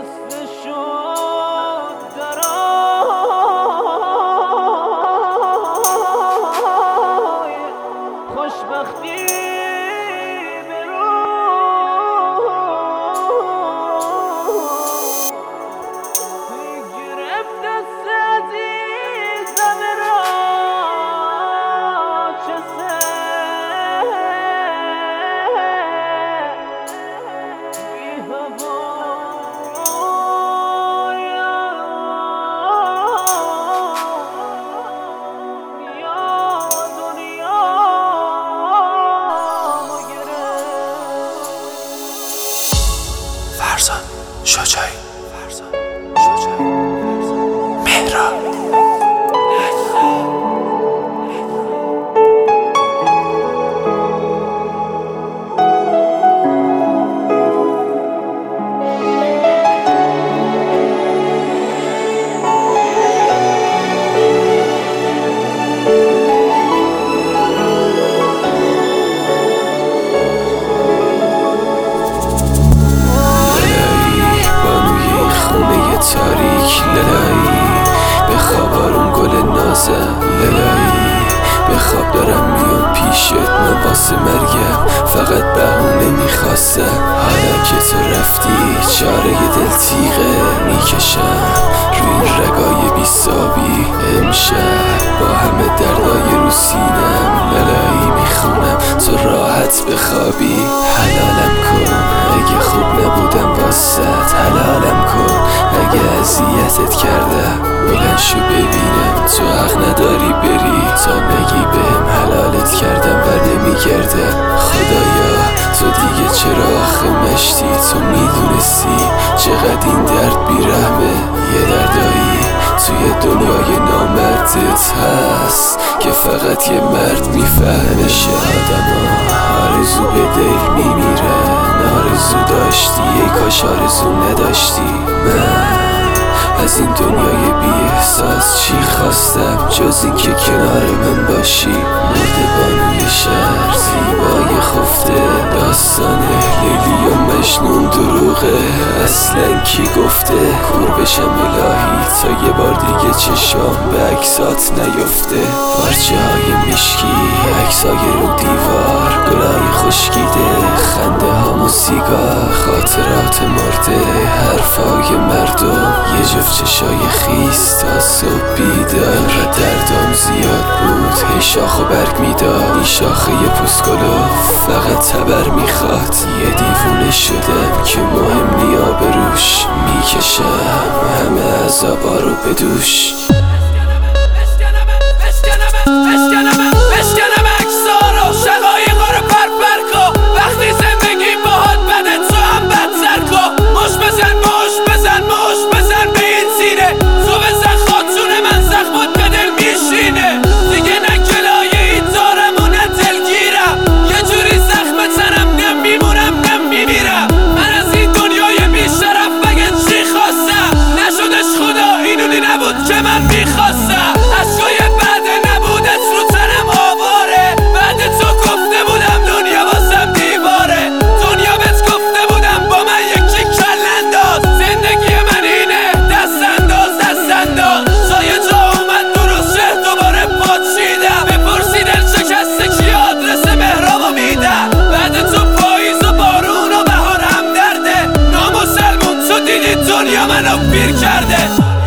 دستشو درای خوشبختی برو گرفت دست عزیزم را چه فرزاد شجاعی مهران تاریک للایی بخواب آروم گل نازم للایی بخواب دارم میام پیشت من واسه مرگم فقط بهونه میخواستم حالا که تو رفتی چاره دل تیغه میکشم روی این رگای بیسابی امشب با همه دردای رو سینم للایی میخونم تو راحت بخوابی حلالم کن اگه خوب نبودم واسط حلالم کن اگه اذیتت کردم بلند شو ببینم تو حق نداری بری تا نگی بهم حلالت کردم و نمیگردم خدایا تو دیگه چرا آخه مشتی تو میدونستی چقدر این درد بیرحمه یه دردایی توی دنیای نامردت هست که فقط یه مرد میفهمشه آدما آرزو به دل میمیرن آرزو داشتی ای کاش آرزو نداشتی من از این دنیای بی احساس چی خواستم جز این که کنار من باشی مرد بانوی شهر زیبای خفته داستان لیلی و مجنون دروغه اصلا کی گفته کور بشم الهی تا یه بار دیگه چشام به عکسات نیفته پارچه های مشکی عکسای رو دیوار گلای خشکیده خنده ها و سیگار خاطرات مرده حرفای مردم یه جفت چشای خیس تا صبح بیدار دردام زیاد بود هی شاخ و برگ میداد این شاخه یه پوستگلو فقط تبر میخواد یه دیوونه شدم که مهم نی آبروش میکشم همه عذابا رو بدوش بشکنم اکسارو شقایقا رو پرپر کن وقتی زندگی باهات بده تو هم بدتر کن مش بزن به این سینه تو بزن خاتون من زخمات به دل میشینه دیگه نه کلایه ای دارم و نه دلگیرم یه جوری زخم تنم نمیمونم نمیمیرم من از این دنیای بیشرف بگه چی خواستم نشدش خدا اینونی نبود که من میخواستم عشقای بعد نبودت رو تنم آواره بعد تو گفته بودم دنیا واسم دیواره دنیا بهت گفته بودم با من یکی کل انداز زندگی من اینه دست انداز تا یه جا اومد درست شه دوباره پاچیدم بپرسی دل شکسته کی آدرس مهرابو میدم بعد تو پاییز و بارون و بهار هم درده نامسلمون تو دیدی دنیا منو پیر کرده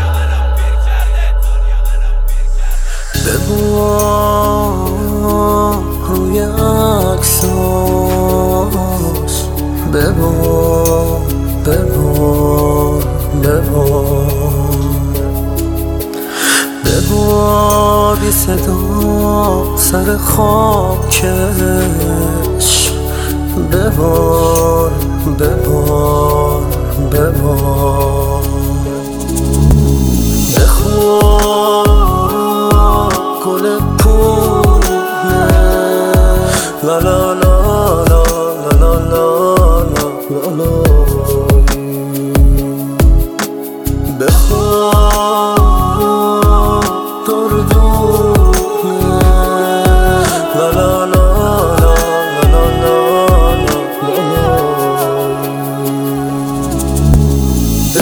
ببار روی عکساش ببار بی صدا سر خاکش ببار بخواه گل پونه لا لا لا لا لا لا لا لا بخواه دردونه لا لا لا لا لا لا لا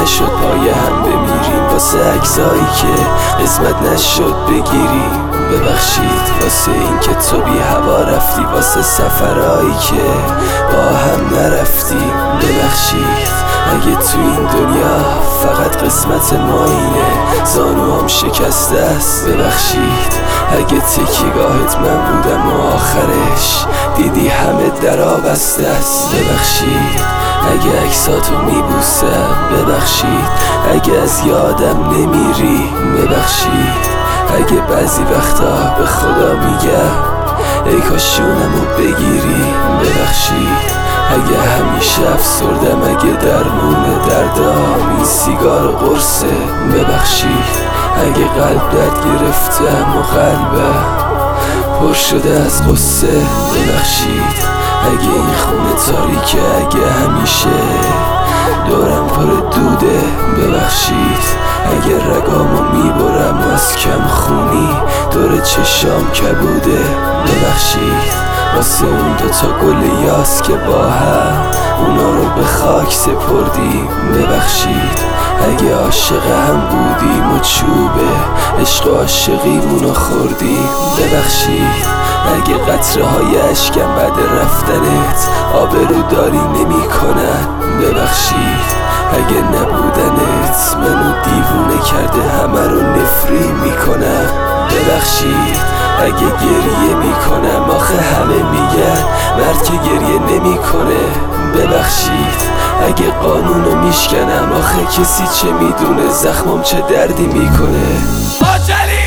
نشد پای هم بمیریم واسه عکسایی که قسمت نشد بگیریم. ببخشید واسه این که تو بی هوا رفتی، واسه سفرهایی که با هم نرفتیم. ببخشید اگه تو این دنیا فقط قسمت ما اینه، زانوام شکسته است. ببخشید اگه تکیگاهت من بودم و آخرش دیدی همه درا بسته است. ببخشید اگه عکساتو میبوسم، ببخشید اگه از یادم نمیری، ببخشید اگه بعضی وقتا به خدا میگم ای کاش جونمو بگیری. ببخشید اگه همیشه افسردم، اگه درمون دردام این سیگار و قرصه. ببخشید اگه قلب درد گرفتم و قلبم پر شده از قصه. ببخشید اگه این خونه تاریکه، اگه همیشه دورم پر دوده. ببخشید اگه رگامو میبرم و از کم خونی دور چشام کبوده. ببخشید واسه اون دوتا گل یاس که با هم اونا رو به خاک سپردیم. ببخشید اگه عاشق هم بودیم و چوبه عشق و عاشقیمونو خوردیم. ببخشید اگه قطره های اشکم بعد رفتنت آبروداری نمی کنن. ببخشید اگه نبودنت منو دیوونه کرده، همه رو نفری میکنم. ببخشید اگه گریه میکنم، آخه همه میگن مرد که گریه نمیکنه. ببخشید اگه قانونو میشکنم، آخه کسی چه میدونه زخمم چه دردی میکنه. حاجلی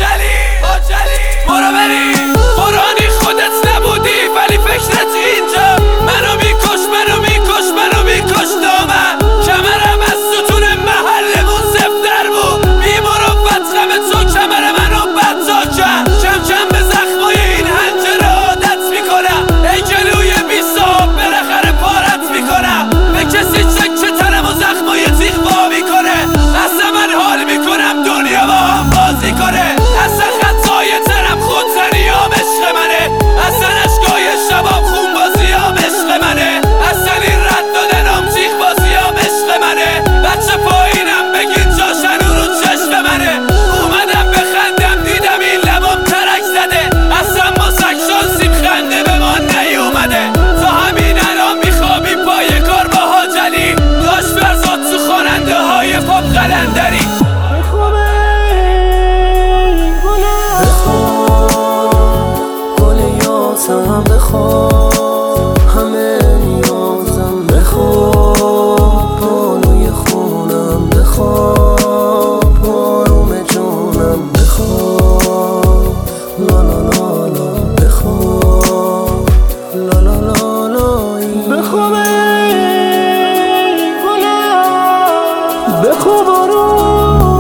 برو بری قرآنی خودت نبودی ولی فکرت اینجا منو میکش دامن. کمرم از ستون محلمون زفتر بود، بی‌مروت غم تو کمر منو بدتا کرد. کم به زخمای این حنجره عادت میکنم، ای گلوی بی‌صاحب بالاخره پارت میکنم. به کسی چکه تنم و زخمای تیغ وا میکنه، اصلا من حال میکنم دنیا با هم بازی کنه. اصلا خطای تنم خودزنیام عشق منه، اصلا اشکای شباب خون بازیام عشق منه، اصلا این رد دادنم تیغ بازیام عشق منه. بچه پایینم بگین جاشنو رو چشم منه، اومدم بخندم دیدم این لبام ترک زده. اصلا ما سک شانسیم خنده به ما نیومده، تا همین الان میخوابی پای کار با حاجلی. داشت فرزاد تو خواننده های پاپ قلندری. بخواب همه نیازم، بخواب بالوی خونم، بخواب آروم جونم، بخواب لا لا لا لا، بخواب لا لا لا لا. بخواب ای گلم، بخواب آروم